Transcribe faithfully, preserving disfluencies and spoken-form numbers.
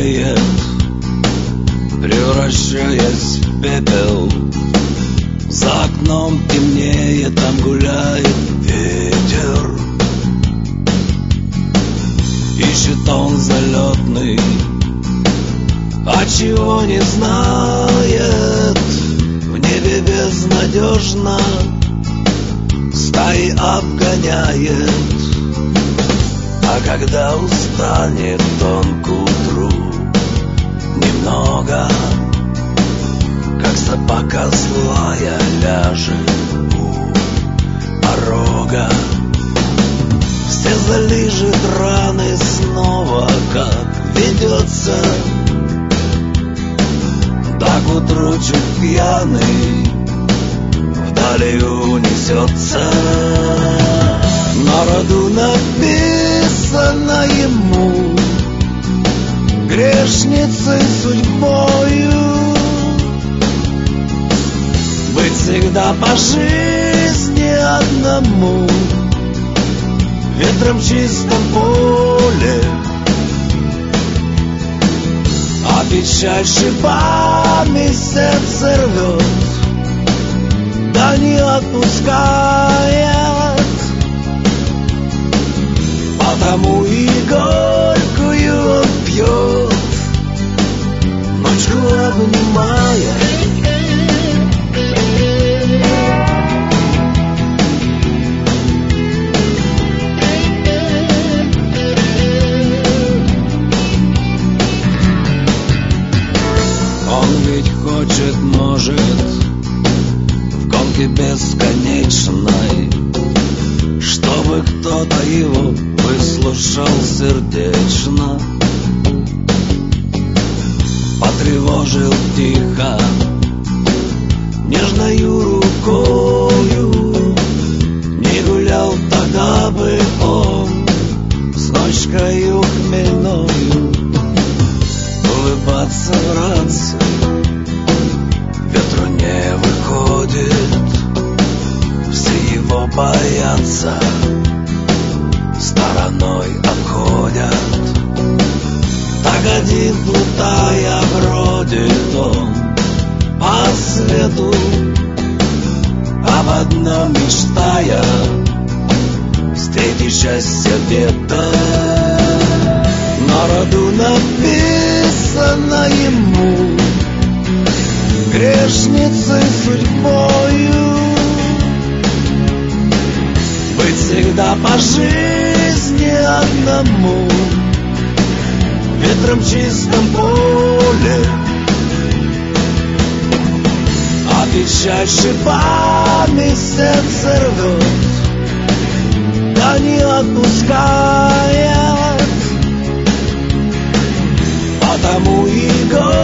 темнеет, превращаясь в пепел. За окном темнее, там гуляет ветер. Ищет он залетный, а чего не знает. В небе безнадежно стаи обгоняет. А когда устанет он к утру немного, как собака злая ляжет у порога. Все залижет раны снова, как ведется. Так к утру чуть пьяный вдали унесется. На роду написано ему грешницей судьбою быть всегда по жизни одному, ветром в чистом поле. А печаль шипами сердце рвет, да не отпускает. Потому и горькую он пьет, ночью обнимая. Он ведь хочет, может, в гонке бесконечной, чтобы кто-то его выслушал сердечно, потревожил тихо нежною рукою. Не гулял тогда бы он с ночкою хмельною. Улыбаться в рацию ветру не выходит, все его боятся, стороной обходят. Так один плутая бродит он по свету, об одном мечтая встретить счастье где-то. На роду написано ему грешницей судьбою быть всегда по жизни одному, ветром в чистом поле. А печаль шипами сердце рвет, да не отпускает. Потому и горькую